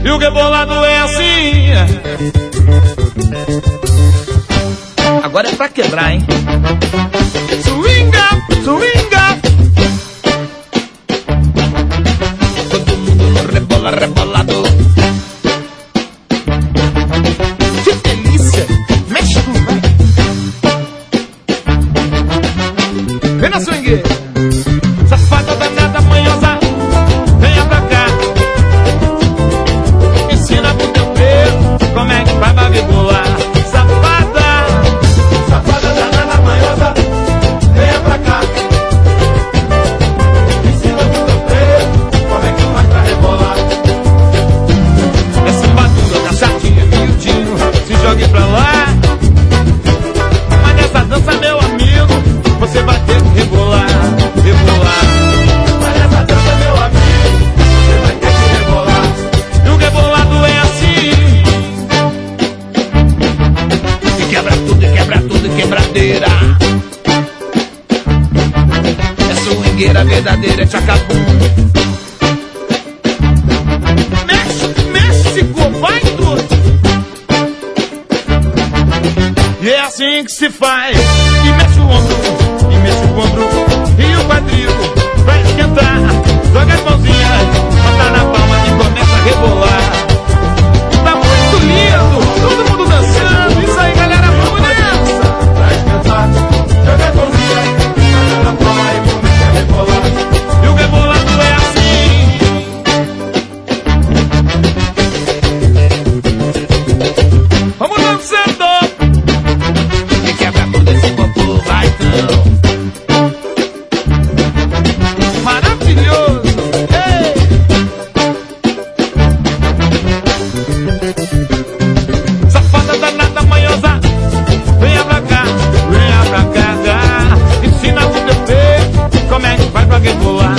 E o rebolado é assim. Agora é pra quebrar, hein? Swinga, swinga. Todo mundo rebola, rebolado. Que delícia! Mexe com vai. Vem na swing. Safada danada manhosa, venha pra cá. Ensina pro teu peso como é que vai pra rebolar. Safada danada manhosa, venha pra cá. Ensina pro teu peso como é que vai pra rebolar. Essa batida da chatinha, miudinho, se jogue pra lá. Mas nessa dança, meu amigo, você vai ter que rebolar, rebolar. Mas nessa dança, meu amigo, você vai ter que rebolar. E o rebolado é assim. E quebra tudo, quebradeira. É swingueira verdadeira, é tchacabum. México, vai tudo. E é assim que se faz. E mexe o ombro, e mexe o ombro, e o quadril vai esquentar. Joga as mãozinhas, bota na palma e começa a rebolar. Tá muito lindo, todo mundo dançando. Isso aí, galera, vamos nessa. Vai esquentar, joga as mãozinhas, bota na palma e começa a rebolar. E o rebolado é assim. Vamos dançando. E quebra tudo esse popô, vai então. Maravilhoso! Ei! Safada danada manhosa, venha pra cá, ensina o teu peito como é que vai pra rebolar.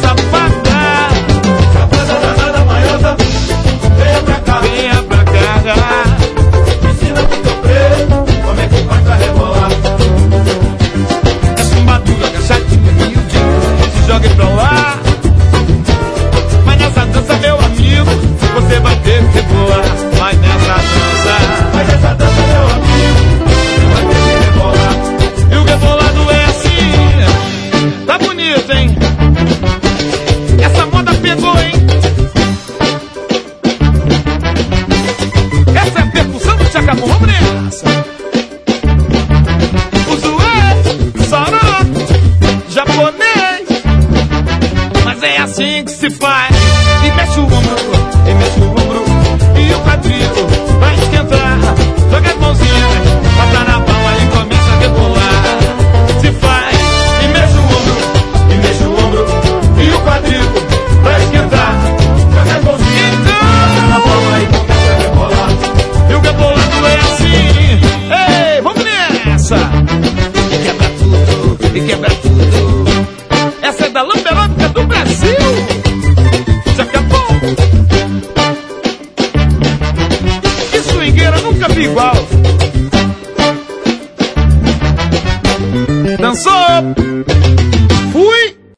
Safada danada manhosa, venha pra cá, ensina o teu peito como é que vai pra rebolar. É chumbadura, agachadinha, miudinha, se jogue pra lá. Mas nessa dança, meu amigo, você vai ter que rebolar. Mas nessa dança, meu amigo, você vai ter que rebolar. E o rebolado é assim. Tá bonito, hein? Essa moda pegou, hein? Essa é a percussão do Tchacabum, vamos nessa. O zoé, soró, japonês. Mas é assim que se faz. E mexe o ombro, e o quadril